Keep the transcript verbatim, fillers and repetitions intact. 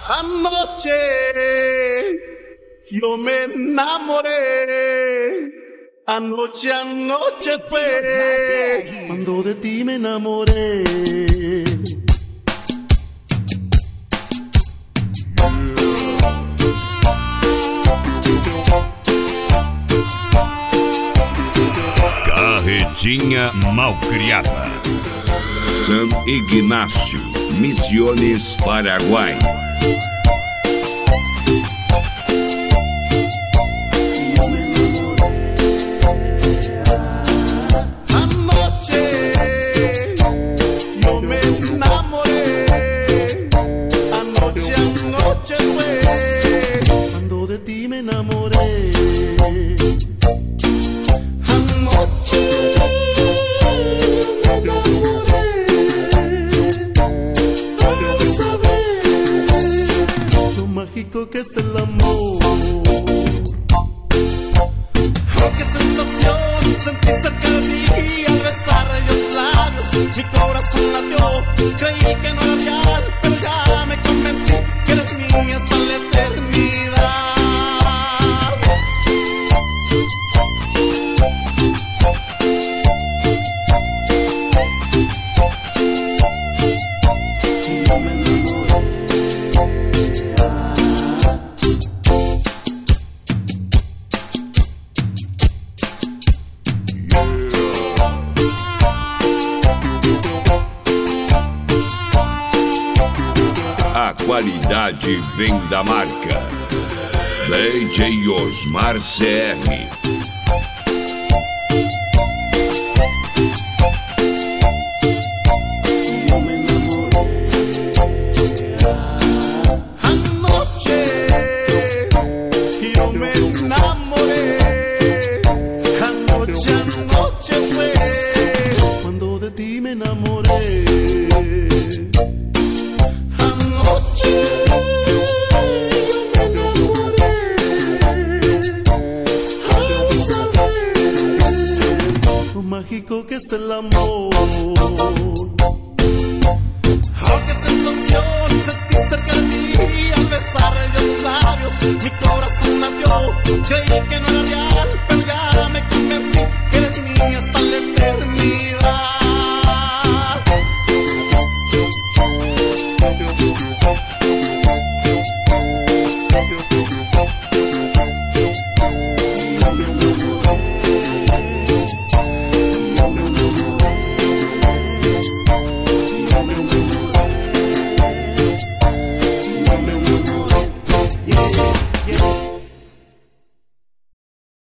Anoche yo me enamoré, anoche, anoche fue cuando de ti me enamoré. Carretinha Malcriada. San Ignacio, Misiones, Paraguai. Que es el amor. Oh, qué sensación sentí cerca de ti al besar los labios. Mi corazón latió, creí que no era real, pero ya me convencí que eres mía hasta la eternidad. Yo me enamoré. A qualidade vem da marca D J Osmar C R. Que es el amor. Oh, qué sensación sentí cerca de ti al besar los labios. Mi corazón latió, creí que no